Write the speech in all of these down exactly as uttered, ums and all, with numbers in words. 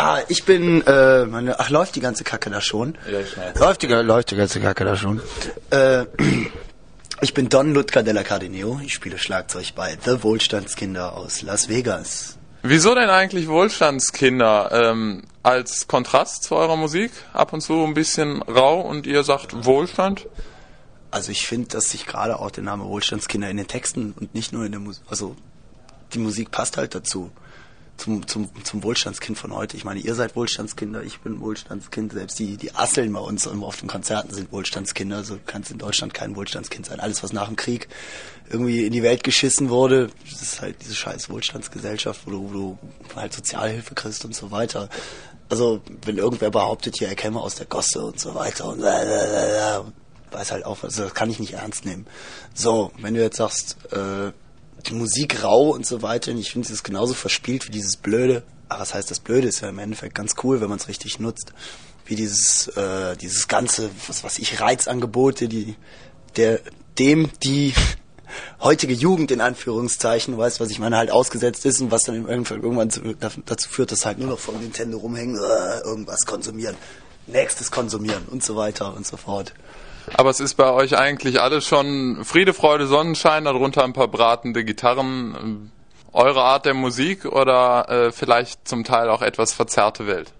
Ah, ich bin, äh, meine, ach, läuft die ganze Kacke da schon? Ja, ich weiß. Läuft die, läuft die ganze Kacke da schon? Äh, ich bin Don Ludger della Cardineo. Ich spiele Schlagzeug bei The Wohlstandskinder aus Las Vegas. Wieso denn eigentlich Wohlstandskinder? Ähm, als Kontrast zu eurer Musik? Ab und zu ein bisschen rau und ihr sagt Wohlstand? Also ich finde, dass sich gerade auch der Name Wohlstandskinder in den Texten und nicht nur in der Musik, also die Musik passt halt dazu. Zum, zum, zum Wohlstandskind von heute. Ich meine, ihr seid Wohlstandskinder, ich bin Wohlstandskind. Selbst die, die Asseln bei uns auf den Konzerten sind Wohlstandskinder. Also du kannst in Deutschland kein Wohlstandskind sein. Alles, was nach dem Krieg irgendwie in die Welt geschissen wurde, das ist halt diese scheiß Wohlstandsgesellschaft, wo du, wo du halt Sozialhilfe kriegst und so weiter. Also, wenn irgendwer behauptet, hier, er käme aus der Gosse und so weiter und weiß halt auch, also das kann ich nicht ernst nehmen. So, wenn du jetzt sagst, äh, die Musik rau und so weiter, und ich finde, es ist genauso verspielt wie dieses Blöde. Aber was heißt das Blöde? Ist ja im Endeffekt ganz cool, wenn man es richtig nutzt. Wie dieses, äh, dieses ganze, was weiß ich, Reizangebote, die, der, dem, die heutige Jugend in Anführungszeichen, weißt was ich meine, halt ausgesetzt ist und was dann irgendwann, irgendwann dazu führt, dass halt nur noch vor Nintendo rumhängen, äh, irgendwas konsumieren, nächstes konsumieren und so weiter und so fort. Aber es ist bei euch eigentlich alles schon Friede, Freude, Sonnenschein, darunter ein paar bratende Gitarren. Eure Art der Musik oder äh, vielleicht zum Teil auch etwas verzerrte Welt?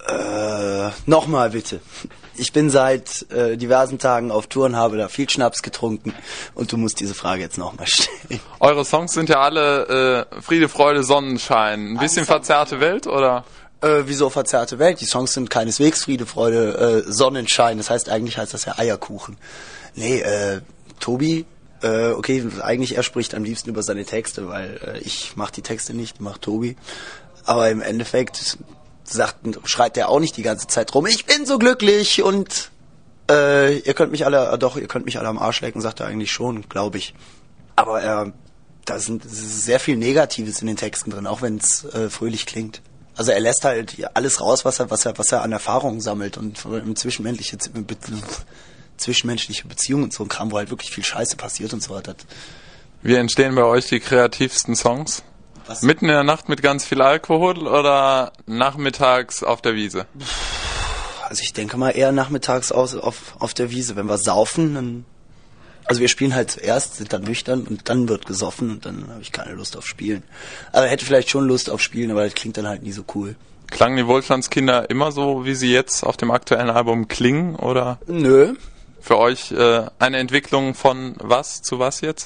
Äh, nochmal bitte. Ich bin seit äh, diversen Tagen auf Tour und habe da viel Schnaps getrunken und du musst diese Frage jetzt nochmal stellen. Eure Songs sind ja alle äh, Friede, Freude, Sonnenschein. Ein bisschen verzerrte Welt oder? Äh, wieso verzerrte Welt? Die Songs sind keineswegs Friede, Freude, äh, Sonnenschein. Das heißt, eigentlich heißt das ja Eierkuchen. Nee, äh, Tobi, äh, okay, eigentlich er spricht am liebsten über seine Texte, weil äh, ich mache die Texte nicht, macht Tobi. Aber im Endeffekt sagt, schreit der auch nicht die ganze Zeit rum, ich bin so glücklich und äh, ihr könnt mich alle, äh, doch, ihr könnt mich alle am Arsch lecken, sagt er eigentlich schon, glaube ich. Aber äh, da sind sehr viel Negatives in den Texten drin, auch wenn es äh, fröhlich klingt. Also er lässt halt alles raus, was er, was er, was er an Erfahrungen sammelt und im zwischenmenschliche, be, zwischenmenschliche Beziehungen und so ein Kram, wo halt wirklich viel Scheiße passiert und so weiter. Wie entstehen bei euch die kreativsten Songs? Was? Mitten in der Nacht mit ganz viel Alkohol oder nachmittags auf der Wiese? Also ich denke mal eher nachmittags aus, auf, auf der Wiese. Wenn wir saufen, dann... Also wir spielen halt zuerst, sind dann nüchtern und dann wird gesoffen und dann habe ich keine Lust auf Spielen. Aber hätte vielleicht schon Lust auf Spielen, aber das klingt dann halt nie so cool. Klangen die Wohlstandskinder immer so, wie sie jetzt auf dem aktuellen Album klingen, oder? Nö. Für euch äh, eine Entwicklung von was zu was jetzt?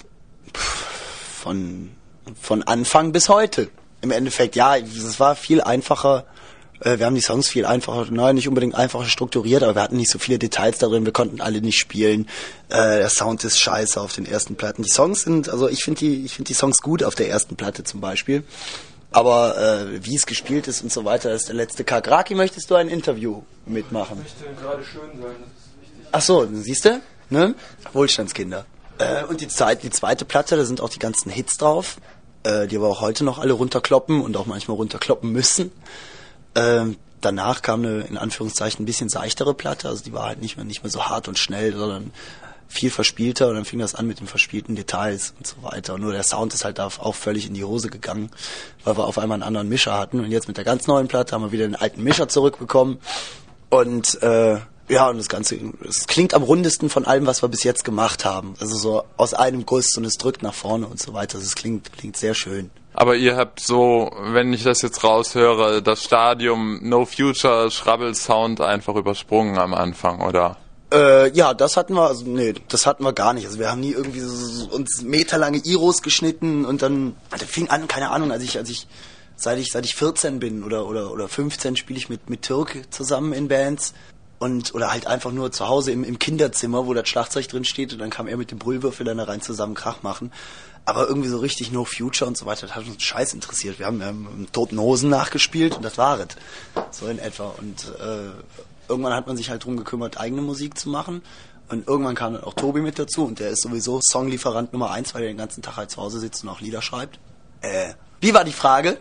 Von, von Anfang bis heute. Im Endeffekt, ja, es war viel einfacher. Wir haben die Songs viel einfacher, nein, nicht unbedingt einfacher strukturiert, aber wir hatten nicht so viele Details darin, wir konnten alle nicht spielen. Äh, der Sound ist scheiße auf den ersten Platten. Die Songs sind, also ich finde die, ich finde die Songs gut auf der ersten Platte zum Beispiel. Aber äh, wie es gespielt ist und so weiter, ist der letzte Kack. Raki, möchtest du ein Interview mitmachen? Ich möchte gerade schön sein, das ist wichtig. Ach so, siehst du? Ne? Wohlstandskinder. Äh, und die, Zeit, die zweite Platte, da sind auch die ganzen Hits drauf, äh, die wir auch heute noch alle runterkloppen und auch manchmal runterkloppen müssen. Ähm, danach kam eine, in Anführungszeichen, ein bisschen seichtere Platte, also die war halt nicht mehr, nicht mehr so hart und schnell, sondern viel verspielter und dann fing das an mit den verspielten Details und so weiter. Und nur der Sound ist halt auch völlig in die Hose gegangen, weil wir auf einmal einen anderen Mischer hatten und jetzt mit der ganz neuen Platte haben wir wieder den alten Mischer zurückbekommen und äh, ja, und das Ganze, es klingt am rundesten von allem, was wir bis jetzt gemacht haben. Also so aus einem Guss und es drückt nach vorne und so weiter. Also es klingt, klingt sehr schön. Aber ihr habt so, wenn ich das jetzt raushöre, das Stadium No Future Schrabbel-Sound einfach übersprungen am Anfang, oder? Äh, ja, das hatten wir, also nee, das hatten wir gar nicht. Also wir haben nie irgendwie so, so uns meterlange Iros geschnitten und dann, das fing an, keine Ahnung, als ich, als ich, seit ich, seit ich vierzehn bin oder, oder, oder fünfzehn spiele ich mit, mit Türk zusammen in Bands. Und, oder halt einfach nur zu Hause im, im Kinderzimmer, wo das Schlagzeug drin steht und dann kam er mit dem Brüllwürfel dann da rein zusammen Krach machen. Aber irgendwie so richtig No Future und so weiter, das hat uns scheiß interessiert. Wir haben ähm, Toten Hosen nachgespielt und das war es. So in etwa. Und äh, irgendwann hat man sich halt drum gekümmert, eigene Musik zu machen. Und irgendwann kam dann auch Tobi mit dazu und der ist sowieso Songlieferant Nummer eins, weil er den ganzen Tag halt zu Hause sitzt und auch Lieder schreibt. Äh, wie war die Frage?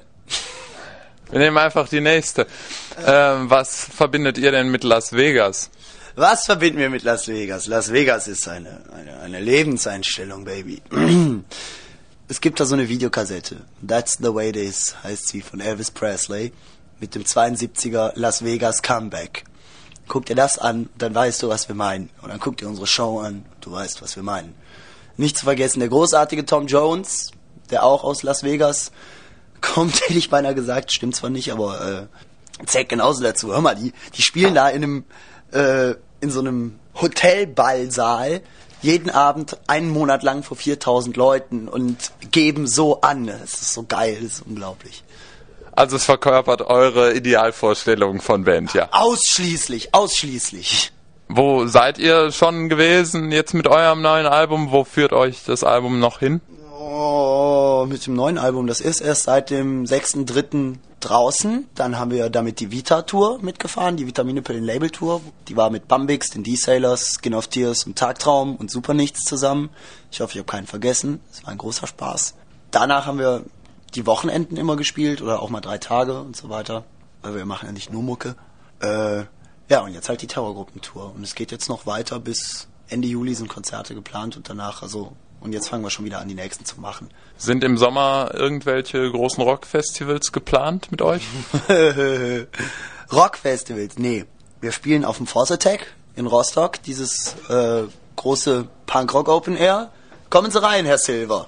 Wir nehmen einfach die nächste. Ähm, was verbindet ihr denn mit Las Vegas? Was verbinden wir mit Las Vegas? Las Vegas ist eine, eine, eine Lebenseinstellung, Baby. Es gibt da so eine Videokassette. That's the way it is, heißt sie, von Elvis Presley. mit dem zweiundsiebziger Las Vegas Comeback. Guck dir das an, dann weißt du, was wir meinen. Und dann guck dir unsere Show an, du weißt, was wir meinen. Nicht zu vergessen, der großartige Tom Jones, der auch aus Las Vegas kommt, hätte ich beinahe gesagt, stimmt zwar nicht, aber äh, zählt genauso dazu. Hör mal, die, die spielen da in einem, äh, in so einem Hotelballsaal jeden Abend einen Monat lang vor viertausend Leuten und geben so an. Das ist so geil, das ist unglaublich. Also es verkörpert eure Idealvorstellung von Band, ja? Ausschließlich, ausschließlich. Wo seid ihr schon gewesen jetzt mit eurem neuen Album? Wo führt euch das Album noch hin? Oh, mit dem neuen Album, das ist erst seit dem sechsten dritten draußen. Dann haben wir damit die Vita-Tour mitgefahren, die Vitamine-Pillen-Label-Tour. Die war mit Bambix, den D-Sailors, Skin of Tears und Tagtraum und Supernichts zusammen. Ich hoffe, ich habe keinen vergessen. Es war ein großer Spaß. Danach haben wir die Wochenenden immer gespielt oder auch mal drei Tage und so weiter. Weil wir machen ja nicht nur Mucke. Äh, ja, und jetzt halt die Terrorgruppentour. Und es geht jetzt noch weiter bis Ende Juli sind Konzerte geplant und danach, also, und jetzt fangen wir schon wieder an, die nächsten zu machen. Sind im Sommer irgendwelche großen Rockfestivals geplant mit euch? Rockfestivals? Nee. Wir spielen auf dem Force Attack in Rostock, dieses äh, große Punk-Rock Open Air. Kommen Sie rein, Herr Silver.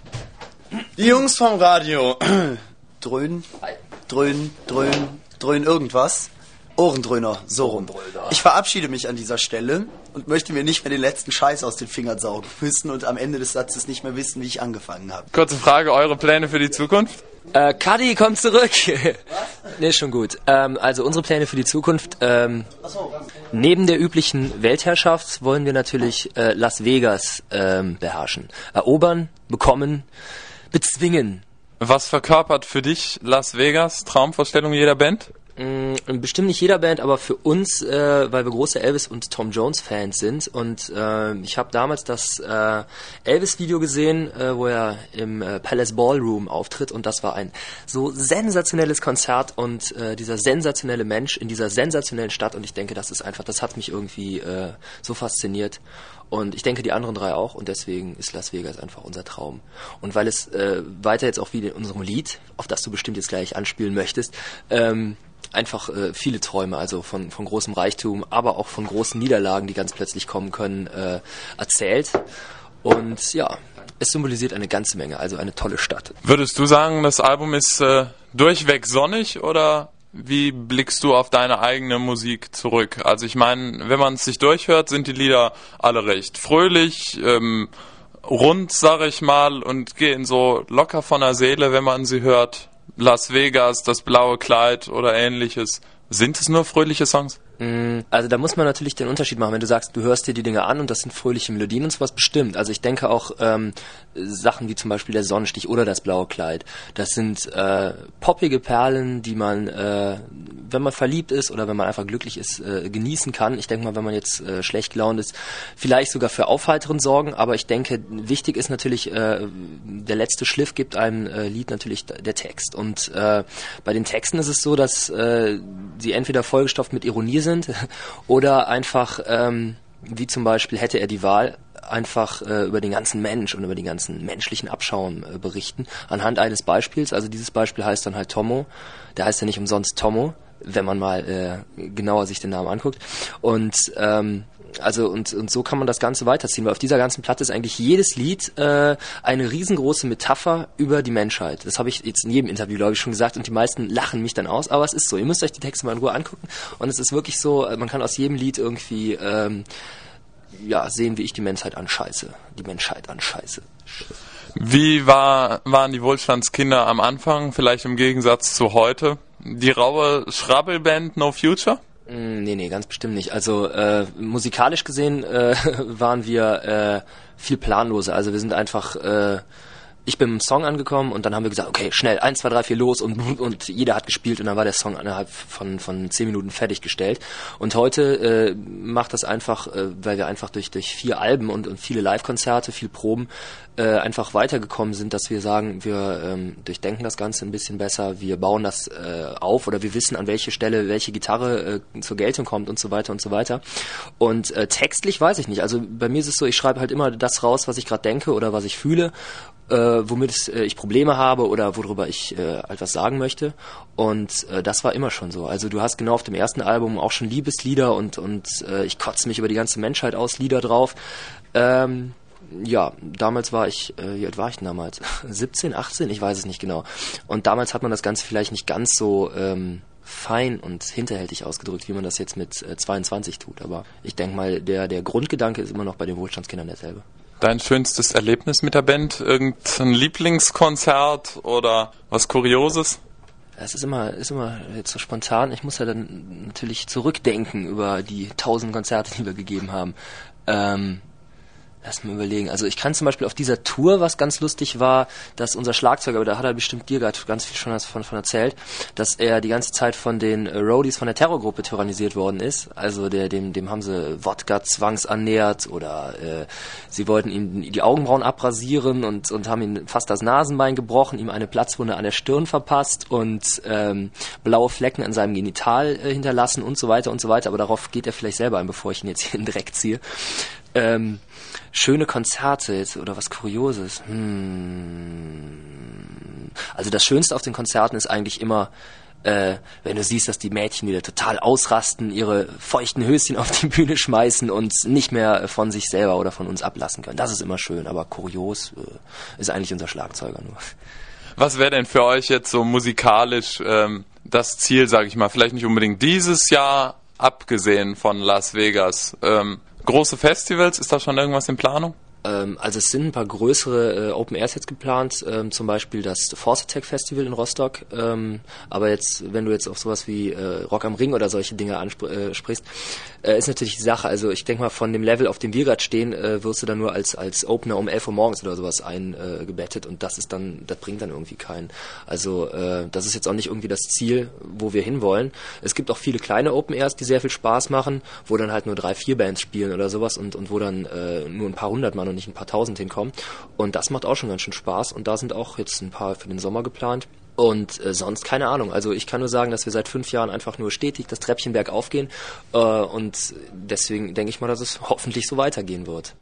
Die Jungs vom Radio. Dröhnen, dröhnen, dröhnen, dröhnen irgendwas. Ohrendröhner, so rum. Ich verabschiede mich an dieser Stelle und möchte mir nicht mehr den letzten Scheiß aus den Fingern saugen müssen und am Ende des Satzes nicht mehr wissen, wie ich angefangen habe. Kurze Frage, eure Pläne für die Zukunft? Äh, Kadi, komm zurück. Nee, schon gut. Ähm, also unsere Pläne für die Zukunft. Ähm, neben der üblichen Weltherrschaft wollen wir natürlich äh, Las Vegas ähm, beherrschen. Erobern, bekommen, bezwingen. Was verkörpert für dich Las Vegas? Traumvorstellung jeder Band? Bestimmt nicht jeder Band, aber für uns, äh, weil wir große Elvis- und Tom Jones-Fans sind. Und äh, ich habe damals das äh, Elvis-Video gesehen, äh, wo er im äh, Palace Ballroom auftritt. Und das war ein so sensationelles Konzert und äh, dieser sensationelle Mensch in dieser sensationellen Stadt. Und ich denke, das ist einfach, das hat mich irgendwie äh, so fasziniert. Und ich denke, die anderen drei auch. Und deswegen ist Las Vegas einfach unser Traum. Und weil es äh, weiter jetzt auch wie in unserem Lied, auf das du bestimmt jetzt gleich anspielen möchtest, ähm, einfach äh, viele Träume, also von, von großem Reichtum, aber auch von großen Niederlagen, die ganz plötzlich kommen können, äh, erzählt. Und ja, es symbolisiert eine ganze Menge, also eine tolle Stadt. Würdest du sagen, das Album ist äh, durchweg sonnig oder wie blickst du auf deine eigene Musik zurück? Also ich meine, wenn man es sich durchhört, sind die Lieder alle recht fröhlich, ähm, rund, sag ich mal, und gehen so locker von der Seele, wenn man sie hört. Las Vegas, das blaue Kleid oder ähnliches. Sind es nur fröhliche Songs? Also da muss man natürlich den Unterschied machen, wenn du sagst, du hörst dir die Dinge an und das sind fröhliche Melodien und sowas, bestimmt. Also ich denke auch ähm, Sachen wie zum Beispiel der Sonnenstich oder das blaue Kleid, das sind äh, poppige Perlen, die man, äh, wenn man verliebt ist oder wenn man einfach glücklich ist, äh, genießen kann. Ich denke mal, wenn man jetzt äh, schlecht gelaunt ist, vielleicht sogar für Aufheitern sorgen, aber ich denke, wichtig ist natürlich, äh, der letzte Schliff gibt einem äh, Lied natürlich der Text. Und äh, bei den Texten ist es so, dass äh, sie entweder vollgestopft mit Ironie sind, sind oder einfach, ähm, wie zum Beispiel hätte er die Wahl, einfach äh, über den ganzen Mensch und über den ganzen menschlichen Abschaum äh, berichten, anhand eines Beispiels. Also dieses Beispiel heißt dann halt Tomo, der heißt ja nicht umsonst Tomo, wenn man mal äh, genauer sich den Namen anguckt. Und ähm, also und, und so kann man das Ganze weiterziehen, weil auf dieser ganzen Platte ist eigentlich jedes Lied äh, eine riesengroße Metapher über die Menschheit. Das habe ich jetzt in jedem Interview, glaube ich, schon gesagt und die meisten lachen mich dann aus, aber es ist so. Ihr müsst euch die Texte mal in Ruhe angucken und es ist wirklich so, man kann aus jedem Lied irgendwie ähm, ja, sehen, wie ich die Menschheit anscheiße. Die Menschheit anscheiße. Wie war, waren die Wohlstandskinder am Anfang, vielleicht im Gegensatz zu heute? Die raue Schrabbelband No Future? Nee, nee, ganz bestimmt nicht. Also äh, musikalisch gesehen äh, waren wir äh, viel planloser. Also wir sind einfach, äh, ich bin im Song angekommen und dann haben wir gesagt, okay, schnell, eins, zwei, drei, vier, los und und jeder hat gespielt und dann war der Song innerhalb von von zehn Minuten fertiggestellt. Und heute äh, macht das einfach, äh, weil wir einfach durch durch vier Alben und, und viele Live-Konzerte, viel Proben äh, einfach weitergekommen sind, dass wir sagen, wir ähm, durchdenken das Ganze ein bisschen besser, wir bauen das äh, auf oder wir wissen, an welche Stelle welche Gitarre äh, zur Geltung kommt und so weiter und so weiter. Und äh, textlich weiß ich nicht. Also bei mir ist es so, ich schreibe halt immer das raus, was ich gerade denke oder was ich fühle. Äh, womit äh, ich Probleme habe oder worüber ich äh, etwas sagen möchte. Und äh, das war immer schon so. Also du hast genau auf dem ersten Album auch schon Liebeslieder und, und äh, ich kotze mich über die ganze Menschheit aus Lieder drauf. Ähm, ja, damals war ich, äh, wie alt war ich denn damals? siebzehn, achtzehn? Ich weiß es nicht genau. Und damals hat man das Ganze vielleicht nicht ganz so ähm, fein und hinterhältig ausgedrückt, wie man das jetzt mit äh, zweiundzwanzig tut. Aber ich denke mal, der, der Grundgedanke ist immer noch bei den Wohlstandskindern derselbe. Dein schönstes Erlebnis mit der Band? Irgendein Lieblingskonzert oder was Kurioses? Es ist immer, ist immer jetzt so spontan. Ich muss ja dann natürlich zurückdenken über die tausend Konzerte, die wir gegeben haben. Ähm, Lass mal überlegen. Also ich kann zum Beispiel auf dieser Tour, was ganz lustig war, dass unser Schlagzeuger, aber da hat er bestimmt dir gerade ganz viel schon davon von erzählt, dass er die ganze Zeit von den äh, Roadies von der Terrorgruppe tyrannisiert worden ist. Also der, dem, dem haben sie Wodka zwangsernährt oder äh, sie wollten ihm die Augenbrauen abrasieren und, und haben ihm fast das Nasenbein gebrochen, ihm eine Platzwunde an der Stirn verpasst und ähm, blaue Flecken an seinem Genital äh, hinterlassen und so weiter und so weiter. Aber darauf geht er vielleicht selber ein, bevor ich ihn jetzt hier in den Dreck ziehe. Ähm, schöne Konzerte jetzt, oder was Kurioses. Hm. Also das Schönste auf den Konzerten ist eigentlich immer, äh, wenn du siehst, dass die Mädchen wieder total ausrasten, ihre feuchten Höschen auf die Bühne schmeißen und nicht mehr von sich selber oder von uns ablassen können. Das ist immer schön, aber kurios äh, ist eigentlich unser Schlagzeuger nur. Was wäre denn für euch jetzt so musikalisch ähm, das Ziel, sage ich mal, vielleicht nicht unbedingt dieses Jahr, abgesehen von Las Vegas? Ähm, große Festivals, ist da schon irgendwas in Planung? Ähm, also es sind ein paar größere äh, Open Airs jetzt geplant, ähm, zum Beispiel das Force Attack Festival in Rostock. Ähm, aber jetzt, wenn du jetzt auf sowas wie äh, Rock am Ring oder solche Dinge ansprichst, äh, ist natürlich die Sache. Also ich denke mal, von dem Level, auf dem wir gerade stehen, äh, wirst du dann nur als als Opener um elf Uhr morgens oder sowas eingebettet äh, und das ist dann, das bringt dann irgendwie keinen. Also äh, das ist jetzt auch nicht irgendwie das Ziel, wo wir hinwollen. Es gibt auch viele kleine Open Airs, die sehr viel Spaß machen, wo dann halt nur drei, vier Bands spielen oder sowas und und wo dann äh, nur ein paar hundert Mann und nicht ein paar tausend hinkommen. Und das macht auch schon ganz schön Spaß. Und da sind auch jetzt ein paar für den Sommer geplant. Und äh, sonst keine Ahnung. Also ich kann nur sagen, dass wir seit fünf Jahren einfach nur stetig das Treppchen bergauf gehen. Äh, und deswegen denke ich mal, dass es hoffentlich so weitergehen wird.